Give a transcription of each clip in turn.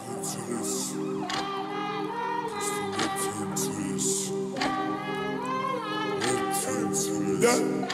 интерес. Просто нет интерес. Нет интерес.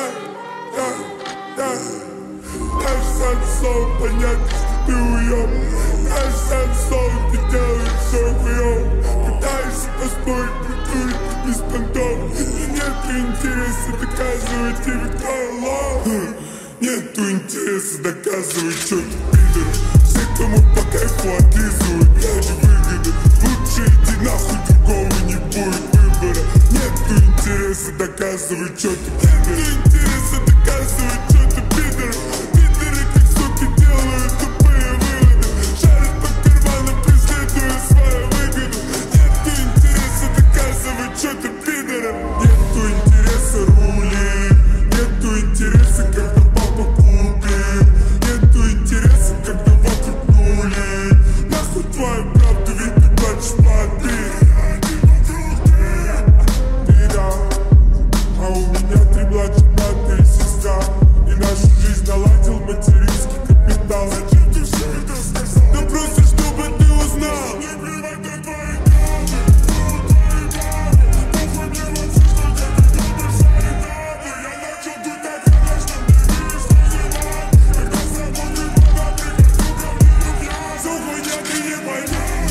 Наш сам сон понятно, что ты уёб. Наш сам сон, ты делаешь всё хуёв. Пытаешься поспорить, прикрыть без понтов. И нету интереса доказывать тебе кто. Нету интереса доказывать, что ты пидор. Все, кому по кайфу отлизывают, ради выгоды. Лучше иди нахуй, другого не будет выбора. Нету интереса доказывать, что ты пидор. Нету интереса доказывать, что ты пидор. Пидоры как суки делают тупые выводы. Шарят по карманам, преследуя свою выгоду. Нету интереса доказывать, что ты пидор. Нету интереса рули. Нету интереса, когда папа купит. Нету интереса, когда вокруг нули. Нахуй твою правду, ведь ты плачешь по обид. Ты да, а у меня 3 младших брата и сестра. И нашу жизнь наладил материнский капитал. Зачем ты все это сказал? Да просто чтобы ты узнал. Не плевать на твои правды, твои правды. Похуй мне вообще, что ты любишь солидарно. Я начал тут так конечно, мне весело зима. Когда свободный богатый, как ко мне пьян. Всё хуйня, ты не поймешь.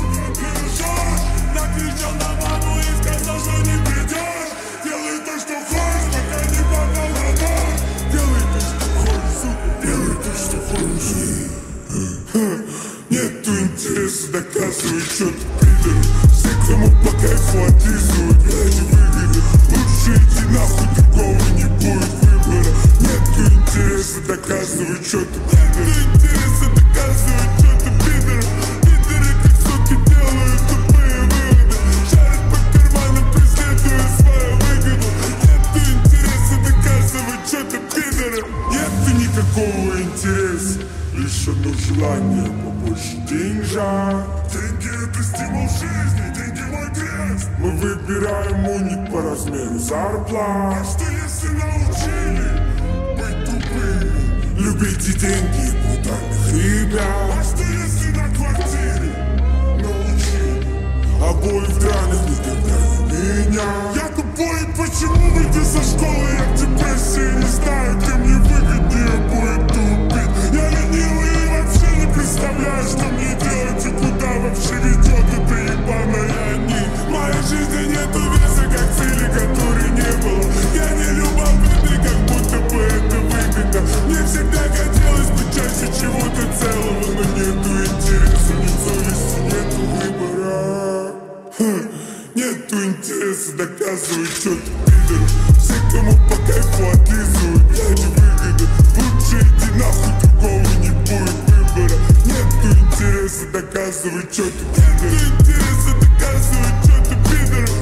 Накричал на маму и сказал, что не придешь. Делай то, что хочешь, пока не попал на дом. Делай то, что хочешь, сука, делай то, что хочешь. Нету интереса доказывать, что ты пидор. Все, кому по кайфу отлизывают, ради выгоды. Лучше иди нахуй, другого не будет выбора. Нету интереса доказывать, что ты пидор. Нету интереса доказывать, что ты пидор. Пидоры как суки делают тупые выводы. Шарят по карманам, преследуя свою выгоду. Нету интереса доказывать, что ты пидор. Нету никакого интереса, лишь одно желание побольше деньжат. Деньги — это стимул жизни, деньги — мой крест. Мы выбираем уник по размеру зарплат. А что если научили быть тупыми? Любите деньги и брутальных ребят. А что если на квартире научили обои в драных никогда не меня? Я тупой, почему выйдя со школы я в депрессии? Не знаю, где мне выгоднее будет тупить. Я ленивый и вообще не представляю, что мне делать и куда вообще ведет эта ебаная нить. В моей жизни нету веса, как цели, которой не было. Я не любопытный, как будто бы это выгодно. Мне всегда хотелось быть чаще чего-то целого, но нету интереса, нет совести, нету выбора. Нету интереса доказывать, что ты пидор. Все, кому по кайфу отлизывают, ради выгоды. Лучше иди нахуй, другого не будет выбора. Нету интереса доказывать, что ты пидор. Нету интереса доказывать, что ты пидор.